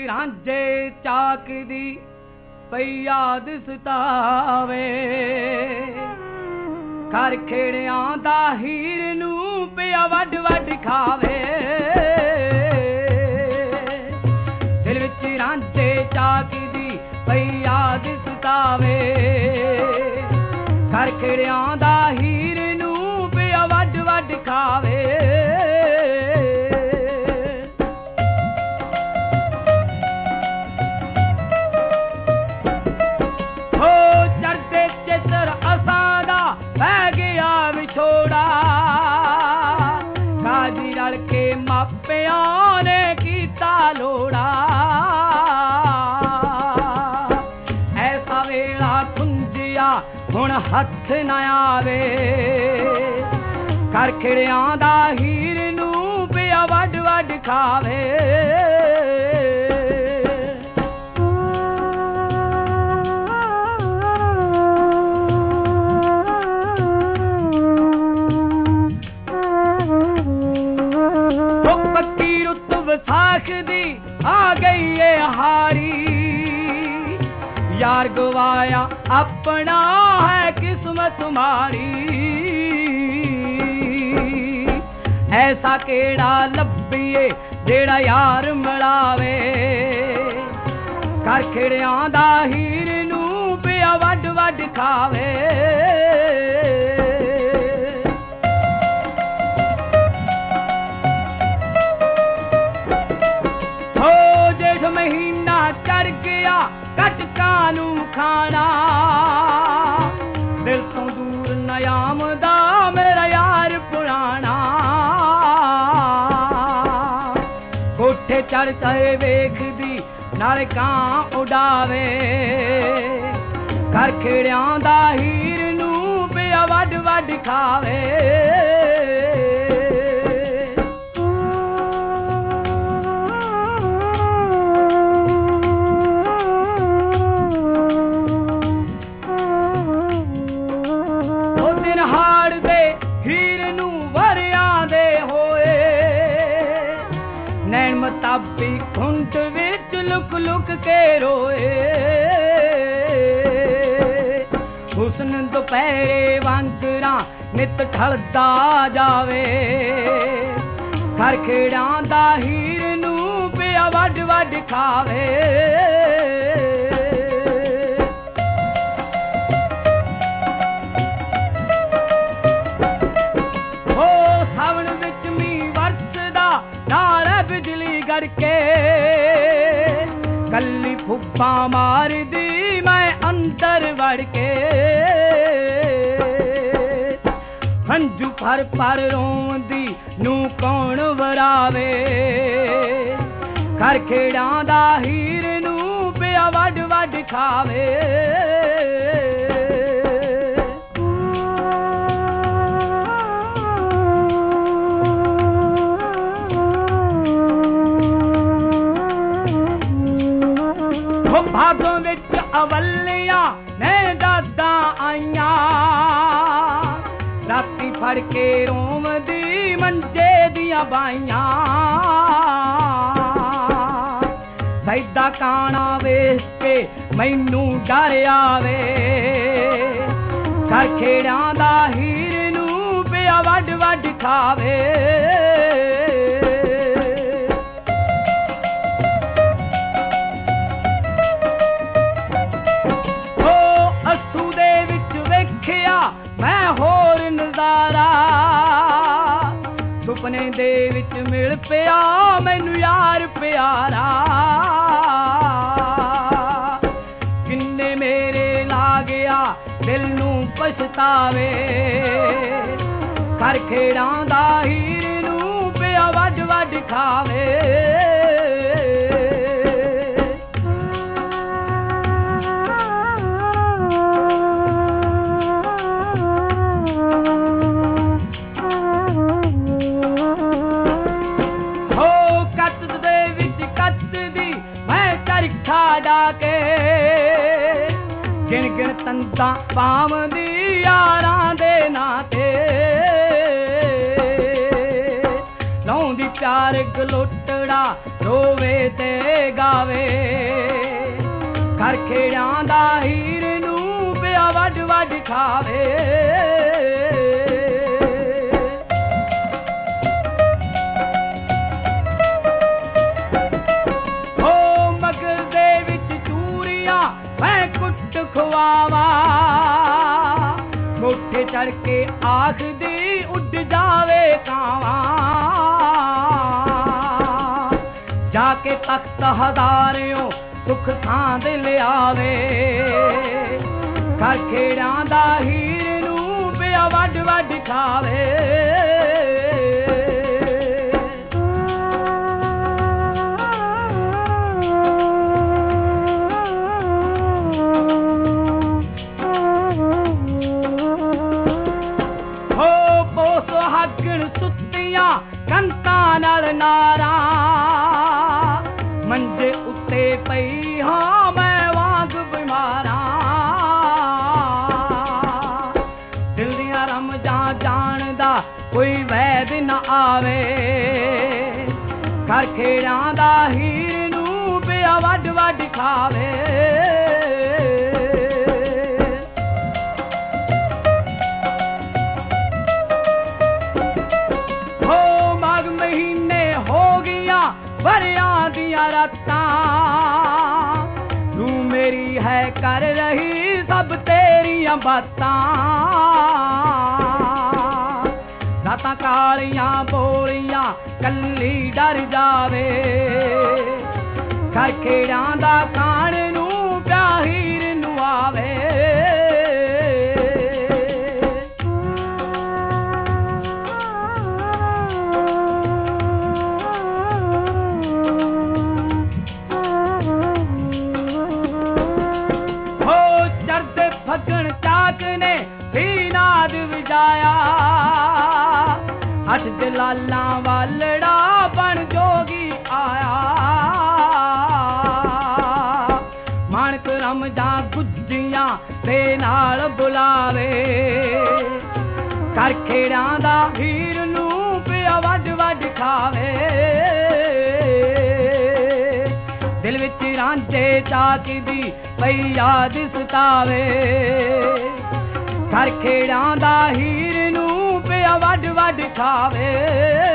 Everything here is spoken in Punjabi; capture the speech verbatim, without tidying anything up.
ਰਾਂਝੇ ਚਾਕ ਦੀ ਪਈ ਯਾਦ ਸਤਾਵੇ ਘਰ ਖੇੜਿਆਂ ਦਾ ਹੀਰ ਨੂੰ ਪਿਆ ਵੱਡ ਵੱਡ ਖਾਵੇ ਦਿਲ ਵਿੱਚ ਰਾਂਝੇ ਚਾਕ ਦੀ ਪਈ ਯਾਦ ਸਤਾਵੇ ਘਰ ਖੇੜਿਆਂ ਦਾ ਹੀਰ ਨੂੰ ਪਿਆ ਵੱਡ ਵੱਡ ਖਾਵੇ ਵਿਛੋੜਾ ਕਾਜੀ ਰਲ ਕੇ ਮਾਪਿਆਂ ਨੇ ਕੀਤਾ ਲੋੜਾ ਐਸਾ ਵੇਲਾ ਖੁੰਝਿਆ ਹੁਣ ਹੱਥ ਨਾ ਆਵੇ ਘਰ ਖੇੜਿਆਂ ਦਾ ਹੀਰ ਨੂੰ ਪਿਆ ਵੱਡ ਵੱਡ ਖਾਵੇ ਵਿਸਾਖ ਦੀ ਆ ਗਈ ਏ ਹਾਰੀ ਯਾਰ ਗਵਾਇਆ ਆਪਣਾ ਹੈ ਕਿਸਮਤ ਮਾਰੀ ਐਸਾ ਕਿਹੜਾ ਲੱਭੀਏ ਜਿਹੜਾ ਯਾਰ ਮਿਲਾਵੇ ਘਰ ਖੇੜਿਆਂ ਦਾ ਹੀਰ ਨੂੰ ਪਿਆ ਵੱਡ ਵੱਡ ਖਾਵੇ ਮਹੀਨਾ ਚੜ ਗਿਆ ਕਟਕਾਂ ਨੂੰ ਖਾਣਾ ਦਿਲ ਤੋਂ ਦੂਰ ਨਿਆਮ ਦਾ ਮੇਰਾ ਯਾਰ ਪੁਰਾਣਾ ਕੋਠੇ ਚੜ ਕੇ ਵੇਖਦੀ ਨਾਲ ਕਾਂ ਉਡਾਵੇ ਘਰ ਖੇੜਿਆਂ ਦਾ ਹੀਰ ਨੂੰ ਪਿਆ ਵੱਡ ਵੱਡ ਖਾਵੇ ਮਤਾਬੀ ਖੁੰਟ ਵਿੱਚ ਲੁਕ ਲੁਕ ਕੇ ਰੋਏ ਹੁਸਨ ਦੁਪਹਿਰੇ ਵਾਂਗਰਾਂ ਨਿਤ ਢਲਦਾ ਜਾਵੇ ਘਰ ਖੇੜਾਂ ਦਾ ਹੀਰ ਨੂੰ ਪਿਆ ਵੱਡ ਵੱਡ ਖਾਵੇ ਹੋ ਸਾਵਣ ਵਿੱਚ ਮੀਂਹ ਵਰਸਦਾ ਨਾਲ ਬਿਜਲੀ ਗੜਕੇ ਕੱਲੀ ਫੁੱਫਾ ਮਾਰਦੀ ਮੈਂ ਅੰਦਰ ਵੜ ਕੇ ਹੰਝੂ ਭਰ ਭਰ ਰੋਂਦੀ ਨੂੰ ਕੌਣ ਵਰਾਵੇ ਘਰ ਖੇੜਾਂ ਦਾ ਹੀਰ ਨੂੰ ਪਿਆ ਵੱਡ ਵੱਡ ਖਾਵੇ ਭਾਗੋਂ ਵਿੱਚ ਅਵੱਲੀਆਂ ਮੈਂ ਦਾਦਾ ਆਈਆਂ ਰਾਤੀ ਫੜ ਕੇ ਰੋਂਦੀ ਮੰਜੇ ਦੀਆਂ ਬਾਈਆਂ ਸੈਦਾ ਕਾਣਾ ਵੇਖ ਕੇ ਮੈਨੂੰ ਡਰ ਆਵੇ ਘਰ ਖੇੜਾਂ ਦਾ ਹੀਰ ਨੂੰ ਪਿਆ ਵੱਡ ਵੱਡ ਖਾਵੇ ਮੈਂ ਹੋਰ ਨਜ਼ਾਰਾ ਸੁਪਨੇ ਦੇ ਵਿੱਚ ਮਿਲ ਪਿਆ ਮੈਨੂੰ ਯਾਰ ਪਿਆਰਾ ਕਿੰਨੇ ਮੇਰੇ ਲਾ ਗਿਆ ਦਿਲ ਨੂੰ ਪਛਤਾਵੇ ਘਰ ਖੇੜਾਂ ਦਾ ਹੀਰ ਨੂੰ ਪਿਆ ਵੱਡ ਵੱਡ ਖਾਵੇ ਕੇ ਗਿਣ ਗਿਣ ਤੰਦਾਂ ਪਾਵਦੀ ਯਾਰਾਂ ਦੇ ਨਾਂ ਤੇ ਲਾਉਂਦੀ ਪਿਆਰ ਗਲੋਟੜਾ ਲਾਲੜਾ ਰੋਵੇ ਤੇ ਗਾਵੇ ਘਰ ਖੇੜਿਆਂ ਦਾ ਹੀਰ ਨੂੰ ਪਿਆ ਵੱਢ ਵੱਢ ਖਾਵੇ ਹੋ ਮਗਰ ਦੇ ਵਿੱਚ ਚੂਰੀਆਂ ਮੈਂ ਕੁੱਟ ਖਵਾਵਾ ਮੋਠੇ ਚੜ ਕੇ ਆਖਦੀ ਉੱਡ ਜਾਵੇ ਕਾਵਾਂ ਜਾ ਕੇ ਤਖਤ ਹਜ਼ਾਰਿਓ ਸੁਖ ਸਾਂਦ ਲਿਆਵੇ ਘਰ ਖੇੜਿਆਂ ਦਾ ਹੀਰ ਨੂੰ ਪਿਆ ਵੱਢ ਵੱਢ ਖਾਵੇ ਹੋ ਪੋ ਸੁਹਾਗਣ ਸੁੱਤੀਆਂ ਕੰਤਾਂ ਨਾਲ ਨਾਰਾਂ ਮੰਜੇ ਉੱਤੇ ਪਈ ਹਾਂ ਮੈਂ ਵਾਂਗ ਬਿਮਾਰਾਂ ਦਿਲ ਦੀਆਂ ਰਮਜਾਂ ਜਾਣਦਾ ਕੋਈ ਵੈਦ ਨਾ ਆਵੇ ਘਰ ਖੇੜਿਆਂ ਦਾ ਹੀਰ ਨੂੰ ਪਿਆ ਵੱਢ ਵੱਢ ਖਾਵੇ ਹੋ ਮਾਘ ਮਹੀਨੇ ਹੋ ਗਈਆਂ ਵਰਿਆਂ ਦੀਆਂ ਰਾਤਾਂ ਤੂੰ ਮੇਰੀ ਹੈ ਕਰ ਰਹੀ ਸਭ ਤੇਰੀਆਂ ਬਾਤਾਂ ਰਾਤਾਂ ਕਾਲੀਆਂ ਬੋਲੀਆਂ ਕੱਲੀ ਡਰ ਜਾਵੇ ਘਰ ਖੇੜਿਆਂ ਦਾ ਕਾਣ ਨੂੰ ਪਿਆ ਹੀਰ ਨੂੰ ਆਵੇ ਫੱਗਣ ਚਾਕ ਨੇ ਵੀ ਨਾਦ ਵਜਾਇਆ ਅੱਠ ਦਲਾਲਾਂ ਵਾਲੜਾ ਬਣ ਜੋਗੀ ਆਇਆ ਮਾਣਕ ਰਮਜਾਂ ਗੁੱਜੀਆਂ ਦੇ ਨਾਲ ਬੁਲਾਵੇ ਘਰ ਖੇੜਿਆਂ ਦਾ ਹੀਰ ਨੂੰ ਪਿਆ ਵੱਢ ਵੱਢ ਖਾਵੇ ਦਿਲ ਵਿੱਚ ਰਾਂਝੇ ਚਾਕ ਦੀ ਪਈ ਯਾਦ ਸਤਾਵੇ ਘਰ ਖੇੜਿਆਂ ਦਾ ਹੀਰ ਨੂੰ ਪਿਆ ਵੱਢ ਵੱਢ ਖਾਵੇ